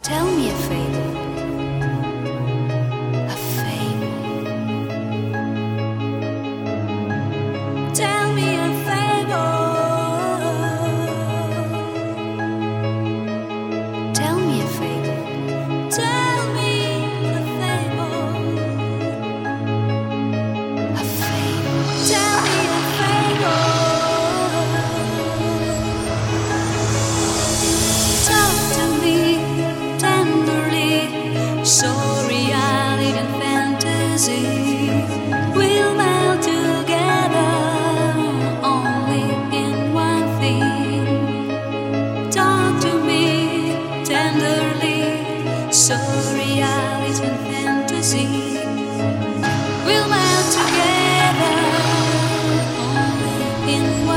Tell me a fable, a fable. Tell me a fable. Tell me a fable. Tell me a fable. A fable. Tell me a fable. Talk to me tenderly, so reality and fantasy will melt together only in one thing. Talk to me tenderly, so reality and fantasy will melt together only in one